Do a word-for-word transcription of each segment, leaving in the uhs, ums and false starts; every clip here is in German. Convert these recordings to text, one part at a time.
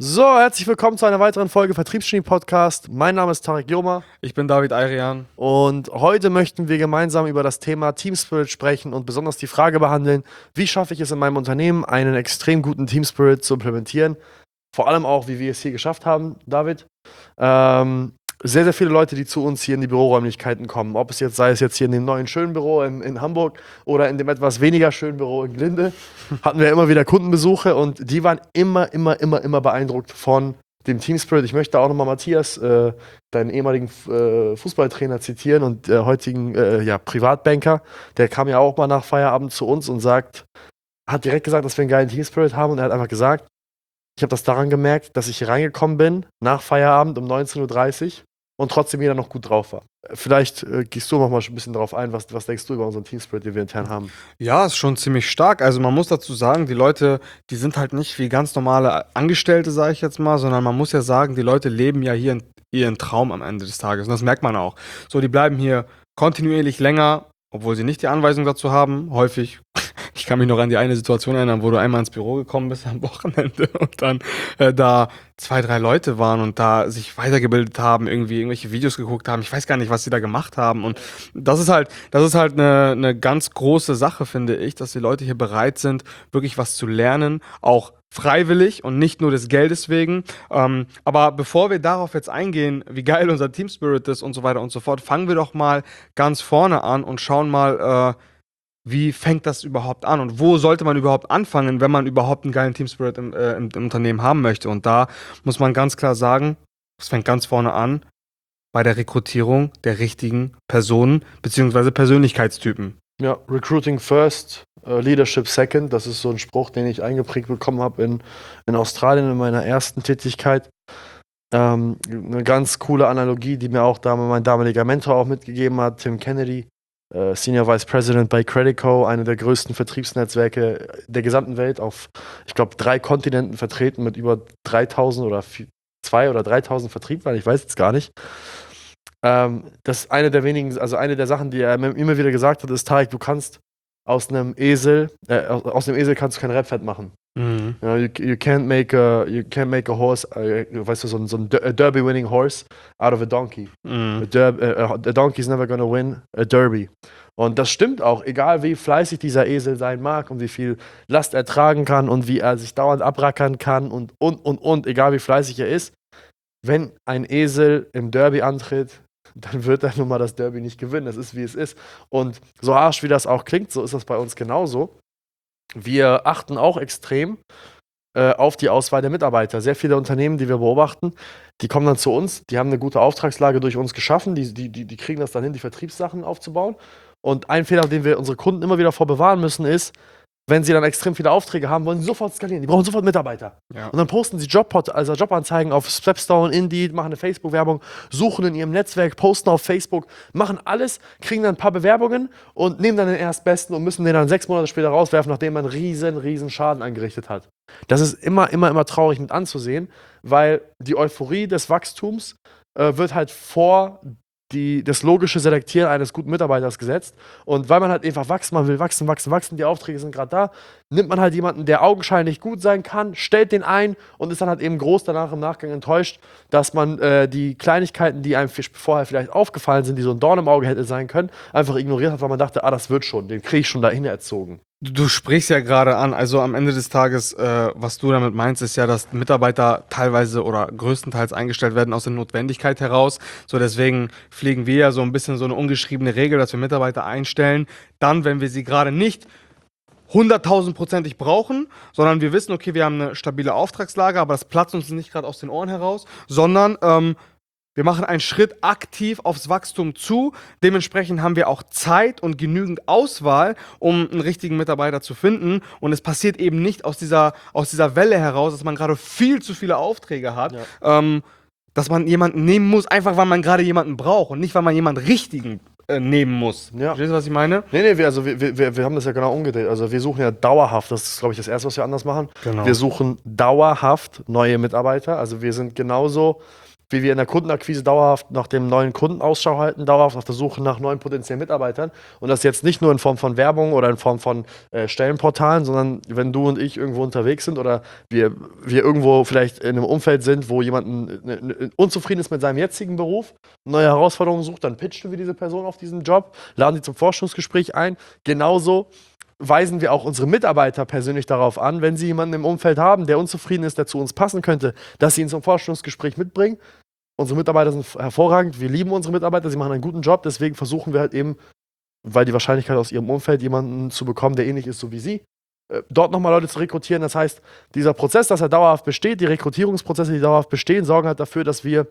So, herzlich willkommen zu einer weiteren Folge Vertriebsgenie Podcast. Mein Name ist Tarek Joma Ich bin David Ayrian. und heute möchten wir gemeinsam über das Thema Team Spirit sprechen und besonders die Frage behandeln, wie schaffe ich es in meinem Unternehmen, einen extrem guten Team Spirit zu implementieren. Vor allem auch, wie wir es hier geschafft haben, David. Ähm, sehr, sehr viele Leute, die zu uns hier in die Büroräumlichkeiten kommen. Ob es jetzt sei es jetzt hier in dem neuen schönen Büro in, in Hamburg oder in dem etwas weniger schönen Büro in Glinde, hatten wir immer wieder Kundenbesuche und die waren immer, immer, immer, immer beeindruckt von dem Team Spirit. Ich möchte auch nochmal Matthias, äh, deinen ehemaligen äh, Fußballtrainer, zitieren und äh, heutigen äh, ja, Privatbanker. Der kam ja auch mal nach Feierabend zu uns und sagt, hat direkt gesagt, dass wir einen geilen Team Spirit haben und er hat einfach gesagt, ich habe das daran gemerkt, dass ich hier reingekommen bin, nach Feierabend um neunzehn Uhr dreißig und trotzdem jeder noch gut drauf war. Vielleicht äh, gehst du noch mal ein bisschen drauf ein, was, was denkst du über unseren Team Spirit, den wir intern haben? Ja, ist schon ziemlich stark. Also man muss dazu sagen, die Leute, die sind halt nicht wie ganz normale Angestellte, sage ich jetzt mal, sondern man muss ja sagen, die Leute leben ja hier ihren Traum am Ende des Tages. Und das merkt man auch. So, die bleiben hier kontinuierlich länger, obwohl sie nicht die Anweisung dazu haben, häufig. Ich kann mich noch an die eine Situation erinnern, wo du einmal ins Büro gekommen bist am Wochenende und dann äh, da zwei, drei Leute waren und da sich weitergebildet haben, irgendwie irgendwelche Videos geguckt haben. Ich weiß gar nicht, was sie da gemacht haben. Und das ist halt, das ist halt eine, eine ganz große Sache, finde ich, dass die Leute hier bereit sind, wirklich was zu lernen, auch freiwillig und nicht nur des Geldes wegen. Ähm, aber bevor wir darauf jetzt eingehen, wie geil unser Team Spirit ist und so weiter und so fort, fangen wir doch mal ganz vorne an und schauen mal, äh, wie fängt das überhaupt an und wo sollte man überhaupt anfangen, wenn man überhaupt einen geilen Team Spirit im, äh, im, im Unternehmen haben möchte. Und da muss man ganz klar sagen, es fängt ganz vorne an bei der Rekrutierung der richtigen Personen bzw. Persönlichkeitstypen. Ja, Recruiting first, uh, Leadership second. Das ist so ein Spruch, den ich eingeprägt bekommen habe in, in Australien in meiner ersten Tätigkeit. Ähm, eine ganz coole Analogie, die mir auch da mein damaliger Mentor auch mitgegeben hat, Tim Kennedy, äh, Senior Vice President bei Credico, eine der größten Vertriebsnetzwerke der gesamten Welt, auf, ich glaube, drei Kontinenten vertreten mit über dreitausend oder zwei oder dreitausend Vertrieblern, ich weiß jetzt gar nicht. Ähm, das ist eine der wenigen, also eine der Sachen, die er mir immer wieder gesagt hat, ist, Tarek, du kannst aus einem Esel, äh, aus, aus einem Esel kannst du kein Rennpferd machen. Mhm. You know, you, you can't make a, you can't make a horse, äh, weißt du, so ein, so ein Derby-winning horse out of a donkey. Mhm. A, derb, äh, a donkey is never gonna win a derby. Und das stimmt auch, egal wie fleißig dieser Esel sein mag und wie viel Last er tragen kann und wie er sich dauernd abrackern kann und, und, und, und, egal wie fleißig er ist, wenn ein Esel im Derby antritt, dann wird er nun mal das Derby nicht gewinnen. Das ist, wie es ist. Und so harsch, wie das auch klingt, so ist das bei uns genauso. Wir achten auch extrem äh, auf die Auswahl der Mitarbeiter. Sehr viele Unternehmen, die wir beobachten, die kommen dann zu uns, die haben eine gute Auftragslage durch uns geschaffen, die, die, die, die kriegen das dann hin, die Vertriebssachen aufzubauen. Und ein Fehler, den wir unsere Kunden immer wieder vor bewahren müssen, ist, wenn sie dann extrem viele Aufträge haben, wollen sie sofort skalieren. Die brauchen sofort Mitarbeiter. Ja. Und dann posten sie Jobpot, also Jobanzeigen auf Stepstone, Indeed, machen eine Facebook-Werbung, suchen in ihrem Netzwerk, posten auf Facebook, machen alles, kriegen dann ein paar Bewerbungen und nehmen dann den Erstbesten und müssen den dann sechs Monate später rauswerfen, nachdem man einen riesen, riesen Schaden angerichtet hat. Das ist immer, immer, immer traurig mit anzusehen, weil die Euphorie des Wachstums äh, wird halt vor Die, das logische Selektieren eines guten Mitarbeiters gesetzt. Und weil man halt einfach wachsen, man will wachsen, wachsen, wachsen, die Aufträge sind gerade da, nimmt man halt jemanden, der augenscheinlich gut sein kann, stellt den ein und ist dann halt eben groß danach im Nachgang enttäuscht, dass man äh, die Kleinigkeiten, die einem vorher vielleicht aufgefallen sind, die so ein Dorn im Auge hätte sein können, einfach ignoriert hat, weil man dachte, ah, das wird schon, den kriege ich schon dahin erzogen. Du, du sprichst ja gerade an, also am Ende des Tages, äh, was du damit meinst, ist ja, dass Mitarbeiter teilweise oder größtenteils eingestellt werden aus der Notwendigkeit heraus. So deswegen pflegen wir ja so ein bisschen so eine ungeschriebene Regel, dass wir Mitarbeiter einstellen, dann, wenn wir sie gerade nicht hunderttausendprozentig brauchen, sondern wir wissen, okay, wir haben eine stabile Auftragslage, aber das platzt uns nicht gerade aus den Ohren heraus, sondern ähm, wir machen einen Schritt aktiv aufs Wachstum zu. Dementsprechend haben wir auch Zeit und genügend Auswahl, um einen richtigen Mitarbeiter zu finden. Und es passiert eben nicht aus dieser, aus dieser Welle heraus, dass man gerade viel zu viele Aufträge hat, ja. ähm, dass man jemanden nehmen muss, einfach weil man gerade jemanden braucht und nicht, weil man jemanden richtigen äh, nehmen muss. Ja. Verstehst du, was ich meine? Nee, nee, wir, also wir, wir, wir haben das ja genau umgedreht. Also wir suchen ja dauerhaft, das ist, glaube ich, das Erste, was wir anders machen. Genau. Wir suchen dauerhaft neue Mitarbeiter. Also wir sind genauso wie wir in der Kundenakquise dauerhaft nach dem neuen Kunden Ausschau halten, dauerhaft auf der Suche nach neuen potenziellen Mitarbeitern. Und das jetzt nicht nur in Form von Werbung oder in Form von äh, Stellenportalen, sondern wenn du und ich irgendwo unterwegs sind oder wir, wir irgendwo vielleicht in einem Umfeld sind, wo jemand n- n- unzufrieden ist mit seinem jetzigen Beruf, neue Herausforderungen sucht, dann pitchen wir diese Person auf diesen Job, laden sie zum Forschungsgespräch ein. Genauso weisen wir auch unsere Mitarbeiter persönlich darauf an, wenn sie jemanden im Umfeld haben, der unzufrieden ist, der zu uns passen könnte, dass sie ihn zum Forschungsgespräch mitbringen. Unsere Mitarbeiter sind hervorragend, wir lieben unsere Mitarbeiter, sie machen einen guten Job, deswegen versuchen wir halt eben, weil die Wahrscheinlichkeit aus ihrem Umfeld jemanden zu bekommen, der ähnlich ist so wie sie, äh, dort nochmal Leute zu rekrutieren. Das heißt, dieser Prozess, dass er dauerhaft besteht, die Rekrutierungsprozesse, die dauerhaft bestehen, sorgen halt dafür, dass wir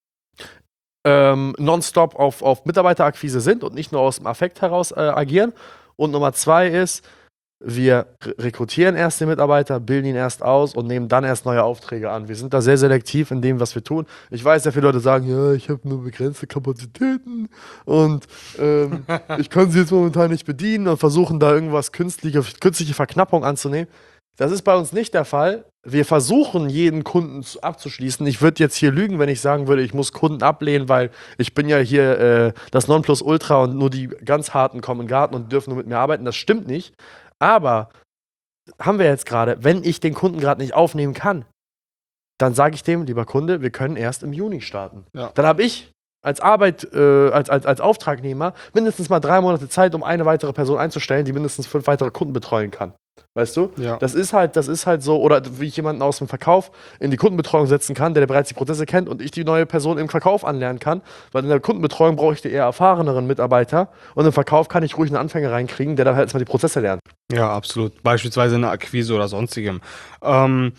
ähm, nonstop auf, auf Mitarbeiterakquise sind und nicht nur aus dem Affekt heraus äh, agieren. Und Nummer zwei ist, wir re- rekrutieren erst den Mitarbeiter, bilden ihn erst aus und nehmen dann erst neue Aufträge an. Wir sind da sehr selektiv in dem, was wir tun. Ich weiß, sehr viele Leute sagen, ja, ich habe nur begrenzte Kapazitäten und ähm, ich kann sie jetzt momentan nicht bedienen und versuchen da irgendwas künstliche, künstliche Verknappung anzunehmen. Das ist bei uns nicht der Fall. Wir versuchen, jeden Kunden zu, abzuschließen. Ich würde jetzt hier lügen, wenn ich sagen würde, ich muss Kunden ablehnen, weil ich bin ja hier äh, das Nonplusultra und nur die ganz Harten kommen in den Garten und dürfen nur mit mir arbeiten. Das stimmt nicht. Aber haben wir jetzt gerade, wenn ich den Kunden gerade nicht aufnehmen kann, dann sage ich dem, lieber Kunde, wir können erst im Juni starten. Ja. Dann habe ich als Arbeit, äh, als, als, als Auftragnehmer mindestens mal drei Monate Zeit, um eine weitere Person einzustellen, die mindestens fünf weitere Kunden betreuen kann. Weißt du? Ja. Das ist halt, das ist halt so, oder wie ich jemanden aus dem Verkauf in die Kundenbetreuung setzen kann, der, der bereits die Prozesse kennt und ich die neue Person im Verkauf anlernen kann, weil in der Kundenbetreuung brauche ich die eher erfahreneren Mitarbeiter und im Verkauf kann ich ruhig einen Anfänger reinkriegen, der dann halt erstmal die Prozesse lernt. Ja, absolut. Beispielsweise eine Akquise oder sonstigem. Ähm,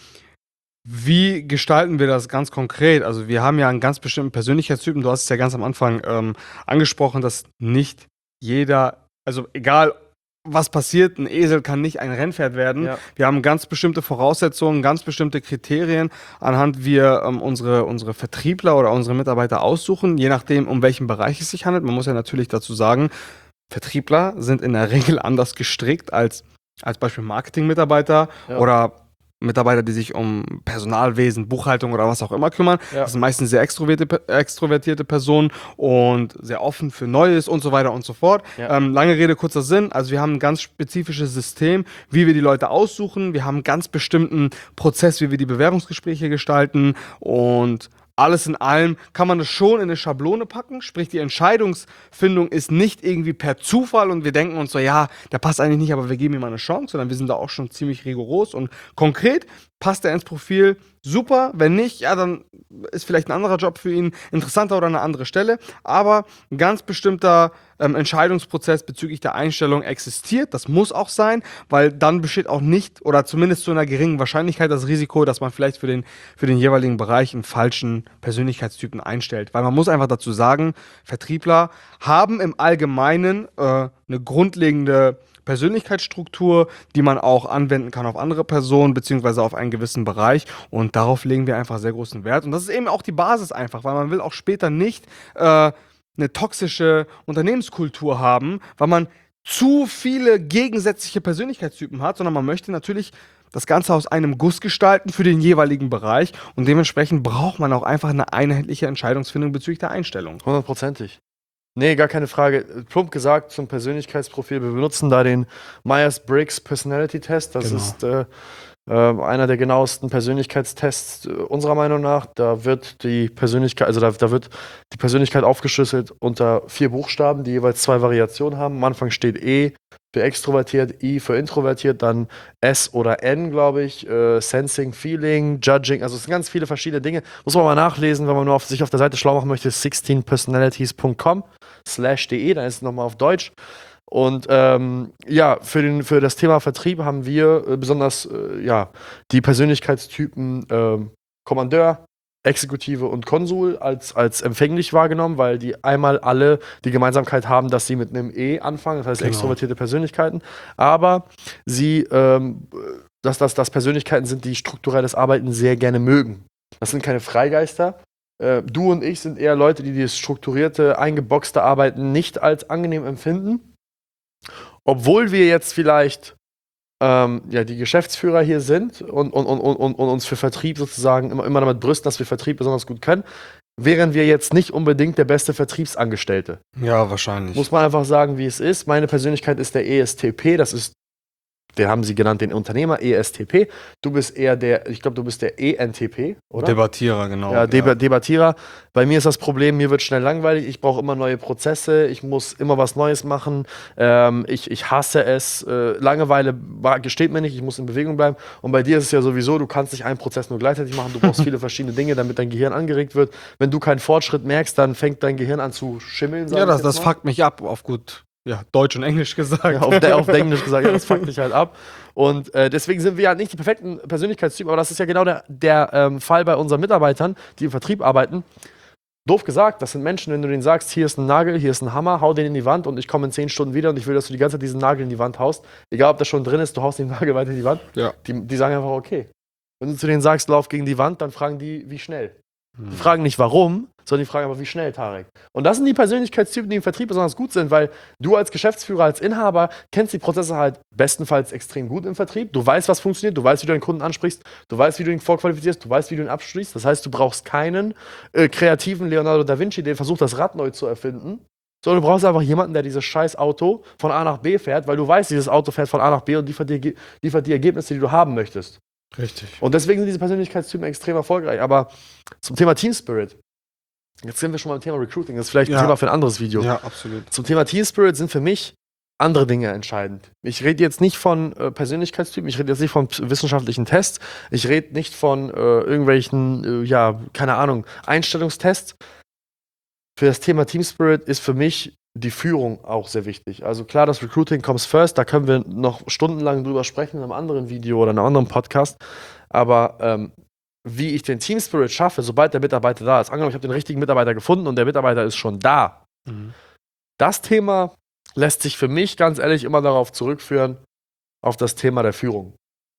wie gestalten wir das ganz konkret? Also wir haben ja einen ganz bestimmten Persönlichkeitstypen. Du hast es ja ganz am Anfang ähm, angesprochen, dass nicht jeder, also egal was passiert, ein Esel kann nicht ein Rennpferd werden. Ja. Wir haben ganz bestimmte Voraussetzungen, ganz bestimmte Kriterien, anhand wir ähm, unsere, unsere Vertriebler oder unsere Mitarbeiter aussuchen, je nachdem, um welchen Bereich es sich handelt. Man muss ja natürlich dazu sagen, Vertriebler sind in der Regel anders gestrickt als als Beispiel Marketing-Mitarbeiter Ja. oder Mitarbeiter, die sich um Personalwesen, Buchhaltung oder was auch immer kümmern. Ja. Das sind meistens sehr extrovertierte, extrovertierte Personen und sehr offen für Neues und so weiter und so fort. Ja. Ähm, lange Rede, kurzer Sinn. Also wir haben ein ganz spezifisches System, wie wir die Leute aussuchen. Wir haben einen ganz bestimmten Prozess, wie wir die Bewerbungsgespräche gestalten und alles in allem kann man es schon in eine Schablone packen, sprich die Entscheidungsfindung ist nicht irgendwie per Zufall und wir denken uns so, ja, der passt eigentlich nicht, aber wir geben ihm mal eine Chance, sondern wir sind da auch schon ziemlich rigoros und konkret. Passt er ins Profil? Super. Wenn nicht, ja, dann ist vielleicht ein anderer Job für ihn interessanter oder eine andere Stelle. Aber ein ganz bestimmter ähm, Entscheidungsprozess bezüglich der Einstellung existiert. Das muss auch sein, weil dann besteht auch nicht oder zumindest zu einer geringen Wahrscheinlichkeit das Risiko, dass man vielleicht für den, für den jeweiligen Bereich einen falschen Persönlichkeitstypen einstellt. Weil man muss einfach dazu sagen, Vertriebler haben im Allgemeinen äh, eine grundlegende Persönlichkeitsstruktur, die man auch anwenden kann auf andere Personen beziehungsweise auf einen gewissen Bereich und darauf legen wir einfach sehr großen Wert und das ist eben auch die Basis einfach, weil man will auch später nicht äh, eine toxische Unternehmenskultur haben, weil man zu viele gegensätzliche Persönlichkeitstypen hat, sondern man möchte natürlich das Ganze aus einem Guss gestalten für den jeweiligen Bereich und dementsprechend braucht man auch einfach eine einheitliche Entscheidungsfindung bezüglich der Einstellung. Hundertprozentig. Nee, gar keine Frage. Plump gesagt zum Persönlichkeitsprofil. Wir benutzen da den Myers-Briggs Personality Test. Das Genau. ist äh, äh, einer der genauesten Persönlichkeitstests äh, unserer Meinung nach. Da wird die Persönlichkeit, also da, da wird die Persönlichkeit aufgeschlüsselt unter vier Buchstaben, die jeweils zwei Variationen haben. Am Anfang steht E für extrovertiert, I für introvertiert, dann S oder N, glaube ich, äh, Sensing, Feeling, Judging, also es sind ganz viele verschiedene Dinge. Muss man mal nachlesen, wenn man nur auf, sich auf der Seite schlau machen möchte, sixteen personalities punkt com slash de, dann ist es nochmal auf Deutsch. Und ähm, ja, für, den, für das Thema Vertrieb haben wir äh, besonders äh, ja, die Persönlichkeitstypen ähm, Kommandeur, Exekutive und Konsul als, als empfänglich wahrgenommen, weil die einmal alle die Gemeinsamkeit haben, dass sie mit einem E anfangen, das heißt Genau. extrovertierte Persönlichkeiten, aber sie, ähm, dass das dass Persönlichkeiten sind, die strukturelles Arbeiten sehr gerne mögen. Das sind keine Freigeister. Äh, du und ich sind eher Leute, die das strukturierte, eingeboxte Arbeiten nicht als angenehm empfinden, obwohl wir jetzt vielleicht Ähm, ja, die Geschäftsführer hier sind und, und, und, und, und uns für Vertrieb sozusagen immer, immer damit brüsten, dass wir Vertrieb besonders gut können. wären wir jetzt nicht unbedingt der beste Vertriebsangestellte. Ja, wahrscheinlich. Muss man einfach sagen, wie es ist. Meine Persönlichkeit ist der E S T P, das ist, den haben sie genannt, den Unternehmer, E S T P. Du bist eher der, ich glaube, du bist der E N T P, oder? Debattierer, genau. Ja, Deba Debattierer. Bei mir ist das Problem, mir wird schnell langweilig, ich brauche immer neue Prozesse, ich muss immer was Neues machen, ähm, ich, ich hasse es, äh, Langeweile war, gesteht mir nicht, ich muss in Bewegung bleiben. Und bei dir ist es ja sowieso, du kannst nicht einen Prozess nur gleichzeitig machen, du brauchst viele verschiedene Dinge, damit dein Gehirn angeregt wird. Wenn du keinen Fortschritt merkst, dann fängt dein Gehirn an zu schimmeln. sag Ja, ich das, jetzt das mal. fuckt mich ab, auf gut, ja, Deutsch und Englisch gesagt. Ja, auf, de auf Englisch gesagt, ja, das fuckt mich halt ab. Und äh, deswegen sind wir ja nicht die perfekten Persönlichkeitstypen, aber das ist ja genau der, der ähm, Fall bei unseren Mitarbeitern, die im Vertrieb arbeiten. Doof gesagt, das sind Menschen, wenn du denen sagst, hier ist ein Nagel, hier ist ein Hammer, hau den in die Wand und ich komme in zehn Stunden wieder und ich will, dass du die ganze Zeit diesen Nagel in die Wand haust. Egal, ob das schon drin ist, du haust den Nagel weiter in die Wand. Ja. Die, die sagen einfach, okay. Wenn du zu denen sagst, lauf gegen die Wand, dann fragen die, wie schnell. Die fragen nicht warum, sondern die fragen aber, wie schnell, Tarek. Und das sind die Persönlichkeitstypen, die im Vertrieb besonders gut sind, weil du als Geschäftsführer, als Inhaber kennst die Prozesse halt bestenfalls extrem gut im Vertrieb. Du weißt, was funktioniert, du weißt, wie du den Kunden ansprichst, du weißt, wie du ihn vorqualifizierst, du weißt, wie du ihn abschließt. Das heißt, du brauchst keinen äh, kreativen Leonardo da Vinci, der versucht, das Rad neu zu erfinden, sondern du brauchst einfach jemanden, der dieses scheiß Auto von A nach B fährt, weil du weißt, dieses Auto fährt von A nach B und liefert dir, liefert die Ergebnisse, die du haben möchtest. Richtig. Und deswegen sind diese Persönlichkeitstypen extrem erfolgreich. Aber zum Thema Team Spirit, jetzt sind wir schon mal beim Thema Recruiting, das ist vielleicht ein Ja. Thema für ein anderes Video. Ja, absolut. Zum Thema Team Spirit sind für mich andere Dinge entscheidend. Ich rede jetzt nicht von äh, Persönlichkeitstypen, ich rede jetzt nicht von wissenschaftlichen Tests, ich rede nicht von äh, irgendwelchen, äh, ja, keine Ahnung, Einstellungstests. Für das Thema Team Spirit ist für mich die Führung auch sehr wichtig. Also klar, das Recruiting comes first, da können wir noch stundenlang drüber sprechen in einem anderen Video oder in einem anderen Podcast. Aber ähm, wie ich den Team Spirit schaffe, sobald der Mitarbeiter da ist, angenommen, ich habe den richtigen Mitarbeiter gefunden und der Mitarbeiter ist schon da. Mhm. Das Thema lässt sich für mich ganz ehrlich immer darauf zurückführen, auf das Thema der Führung.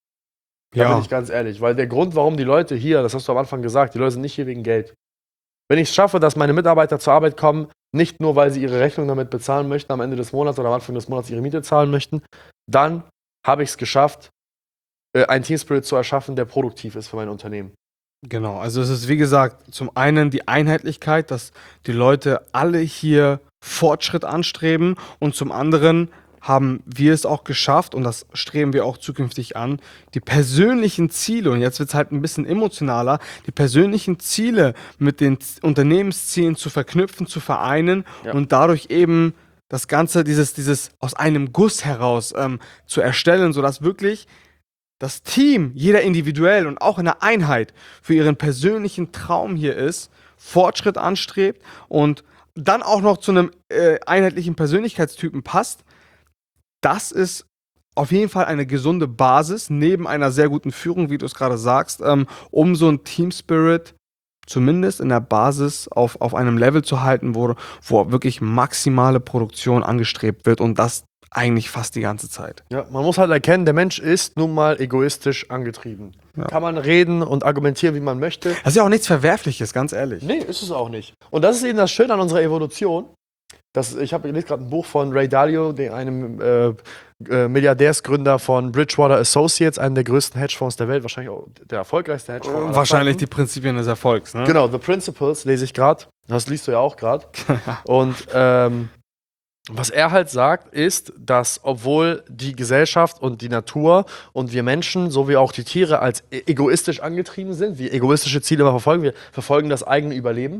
Da Ja. bin ich ganz ehrlich, weil der Grund, warum die Leute hier, das hast du am Anfang gesagt, die Leute sind nicht hier wegen Geld. Wenn ich es schaffe, dass meine Mitarbeiter zur Arbeit kommen, nicht nur, weil sie ihre Rechnung damit bezahlen möchten, am Ende des Monats oder am Anfang des Monats ihre Miete zahlen möchten, dann habe ich es geschafft, äh, einen Team Spirit zu erschaffen, der produktiv ist für mein Unternehmen. Genau, also es ist wie gesagt zum einen die Einheitlichkeit, dass die Leute alle hier Fortschritt anstreben und zum anderen haben wir es auch geschafft und das streben wir auch zukünftig an, die persönlichen Ziele, und jetzt wird es halt ein bisschen emotionaler, die persönlichen Ziele mit den Z- Unternehmenszielen zu verknüpfen, zu vereinen Ja. und dadurch eben das Ganze, dieses, dieses aus einem Guss heraus ähm, zu erstellen, sodass wirklich das Team, jeder individuell und auch in der Einheit für ihren persönlichen Traum hier ist, Fortschritt anstrebt und dann auch noch zu einem äh, einheitlichen Persönlichkeitstypen passt. Das ist auf jeden Fall eine gesunde Basis neben einer sehr guten Führung, wie du es gerade sagst, ähm, um so ein Team Spirit zumindest in der Basis auf, auf einem Level zu halten, wo, wo wirklich maximale Produktion angestrebt wird und das eigentlich fast die ganze Zeit. Ja, man muss halt erkennen, der Mensch ist nun mal egoistisch angetrieben. Ja. Kann man reden und argumentieren, wie man möchte. Das ist ja auch nichts Verwerfliches, ganz ehrlich. Nee, ist es auch nicht. Und das ist eben das Schöne an unserer Evolution. Das, ich habe gerade ein Buch von Ray Dalio, dem, einem äh, äh, Milliardärsgründer von Bridgewater Associates, einem der größten Hedgefonds der Welt, wahrscheinlich auch der erfolgreichste Hedgefonds. aller Wahrscheinlich die Zeiten. Prinzipien des Erfolgs, ne? Genau, The Principles lese ich gerade. Das liest du ja auch gerade. Und ähm, was er halt sagt, ist, dass obwohl die Gesellschaft und die Natur und wir Menschen, so wie auch die Tiere, als e- egoistisch angetrieben sind, wir egoistische Ziele immer verfolgen, wir verfolgen das eigene Überleben,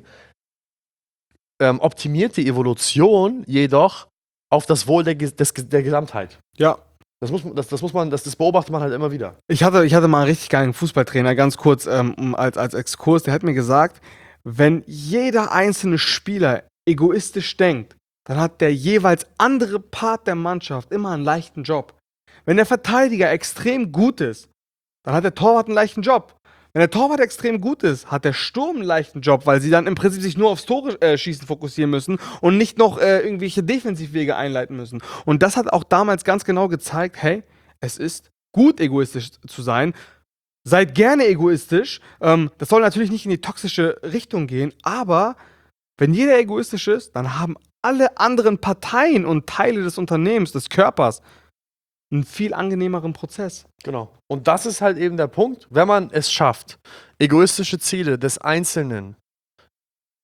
ähm, optimiert die Evolution jedoch auf das Wohl der, Ges- des, der Gesamtheit. Ja. Das muss, das, das muss man, das, das beobachtet man halt immer wieder. Ich hatte, ich hatte mal einen richtig geilen Fußballtrainer, ganz kurz ähm, um- als, als Exkurs, der hat mir gesagt, wenn jeder einzelne Spieler egoistisch denkt, dann hat der jeweils andere Part der Mannschaft immer einen leichten Job. Wenn der Verteidiger extrem gut ist, dann hat der Torwart einen leichten Job. Wenn der Torwart extrem gut ist, hat der Sturm einen leichten Job, weil sie dann im Prinzip sich nur aufs Tore äh, schießen fokussieren müssen und nicht noch äh, irgendwelche Defensivwege einleiten müssen. Und das hat auch damals ganz genau gezeigt, hey, es ist gut, egoistisch zu sein. Seid gerne egoistisch. Ähm, das soll natürlich nicht in die toxische Richtung gehen, aber wenn jeder egoistisch ist, dann haben alle anderen Parteien und Teile des Unternehmens, des Körpers, einen viel angenehmeren Prozess. Genau. Und das ist halt eben der Punkt, wenn man es schafft, egoistische Ziele des Einzelnen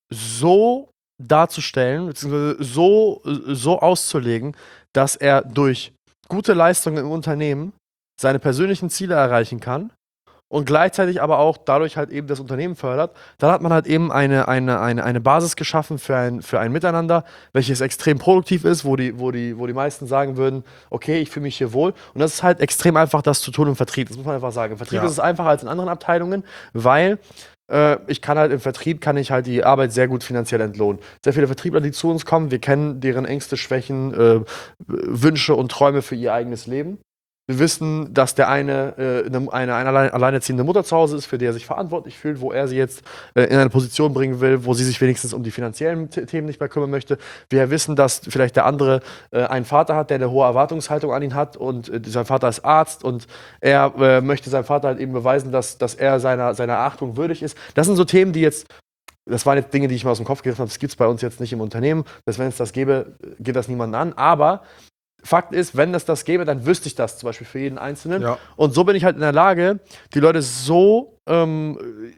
so darzustellen, beziehungsweise so, so auszulegen, dass er durch gute Leistungen im Unternehmen seine persönlichen Ziele erreichen kann und gleichzeitig aber auch dadurch halt eben das Unternehmen fördert, dann hat man halt eben eine, eine, eine, eine Basis geschaffen für ein, für ein Miteinander, welches extrem produktiv ist, wo die, wo, die, wo die meisten sagen würden, okay, ich fühle mich hier wohl. Und das ist halt extrem einfach, das zu tun im Vertrieb. Das muss man einfach sagen. Im Vertrieb Ja. ist es einfacher als in anderen Abteilungen, weil äh, ich kann halt im Vertrieb, kann ich halt die Arbeit sehr gut finanziell entlohnen. Sehr viele Vertriebler, die zu uns kommen, wir kennen deren Ängste, Schwächen, äh, Wünsche und Träume für ihr eigenes Leben. Wir wissen, dass der eine äh, eine, eine, eine allein, alleinerziehende Mutter zu Hause ist, für die er sich verantwortlich fühlt, wo er sie jetzt äh, in eine Position bringen will, wo sie sich wenigstens um die finanziellen T- Themen nicht mehr kümmern möchte. Wir wissen, dass vielleicht der andere äh, einen Vater hat, der eine hohe Erwartungshaltung an ihn hat und äh, sein Vater ist Arzt und er äh, möchte seinem Vater halt eben beweisen, dass, dass er seiner, seiner Achtung würdig ist. Das sind so Themen, die jetzt das waren jetzt Dinge, die ich mir aus dem Kopf gegriffen habe. Das gibt es bei uns jetzt nicht im Unternehmen. Dass wenn es das gäbe, geht das niemanden an. Aber Fakt ist, wenn es das gäbe, dann wüsste ich das zum Beispiel für jeden Einzelnen. Ja. Und so bin ich halt in der Lage, die Leute so, ähm,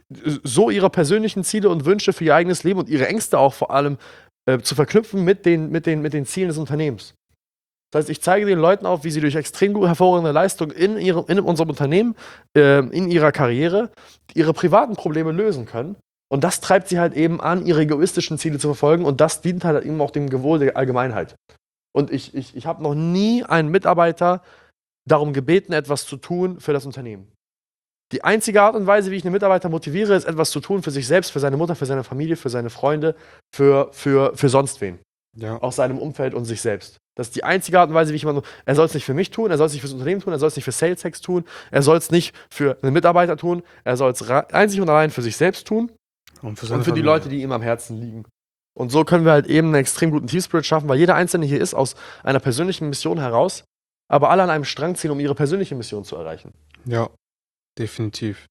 so ihre persönlichen Ziele und Wünsche für ihr eigenes Leben und ihre Ängste auch vor allem äh, zu verknüpfen mit den, mit, den, mit den Zielen des Unternehmens. Das heißt, ich zeige den Leuten auf, wie sie durch extrem gut hervorragende Leistung in, ihrem, in unserem Unternehmen, äh, in ihrer Karriere, ihre privaten Probleme lösen können. Und das treibt sie halt eben an, ihre egoistischen Ziele zu verfolgen. Und das dient halt eben auch dem Wohl der Allgemeinheit. Und ich, ich, ich habe noch nie einen Mitarbeiter darum gebeten, etwas zu tun für das Unternehmen. Die einzige Art und Weise, wie ich einen Mitarbeiter motiviere, ist, etwas zu tun für sich selbst, für seine Mutter, für seine Familie, für seine Freunde, für, für, für sonst wen. Ja. Aus seinem Umfeld und sich selbst. Das ist die einzige Art und Weise, wie ich immer. Er soll es nicht für mich tun, er soll es nicht fürs Unternehmen tun, er soll es nicht für Sales Hacks tun, er soll es nicht für einen Mitarbeiter tun, er soll es einzig und allein für sich selbst tun Und für, und für die Familie. Leute, die ihm am Herzen liegen. Und so können wir halt eben einen extrem guten Team-Spirit schaffen, weil jeder Einzelne hier ist aus einer persönlichen Mission heraus, aber alle an einem Strang ziehen, um ihre persönliche Mission zu erreichen. Ja, definitiv.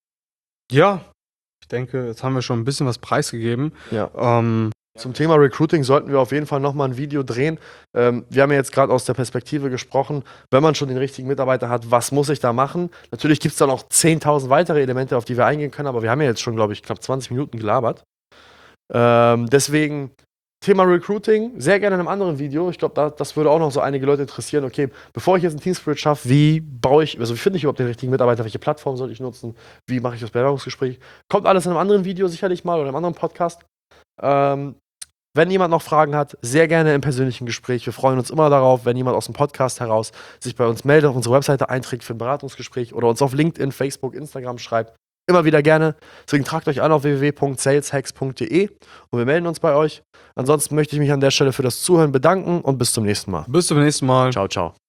Ja, ich denke, jetzt haben wir schon ein bisschen was preisgegeben. Ja. Ähm, Zum Thema Recruiting sollten wir auf jeden Fall nochmal ein Video drehen. Ähm, wir haben ja jetzt gerade aus der Perspektive gesprochen, wenn man schon den richtigen Mitarbeiter hat, was muss ich da machen? Natürlich gibt es da noch zehntausend weitere Elemente, auf die wir eingehen können, aber wir haben ja jetzt schon, glaube ich, knapp zwanzig Minuten gelabert. Ähm, deswegen, Thema Recruiting, sehr gerne in einem anderen Video. Ich glaube, da, das würde auch noch so einige Leute interessieren. Okay, bevor ich jetzt einen Team-Spirit schaffe, wie baue ich, also wie finde ich überhaupt den richtigen Mitarbeiter, welche Plattform soll ich nutzen, wie mache ich das Bewerbungsgespräch? Kommt alles in einem anderen Video sicherlich mal oder in einem anderen Podcast. Ähm, wenn jemand noch Fragen hat, sehr gerne im persönlichen Gespräch. Wir freuen uns immer darauf, wenn jemand aus dem Podcast heraus sich bei uns meldet, auf unsere Webseite einträgt für ein Beratungsgespräch oder uns auf LinkedIn, Facebook, Instagram schreibt. Immer wieder gerne. Deswegen tragt euch an auf w w w punkt saleshacks punkt d e und wir melden uns bei euch. Ansonsten möchte ich mich an der Stelle für das Zuhören bedanken und bis zum nächsten Mal. bis zum nächsten Mal. Ciao, ciao.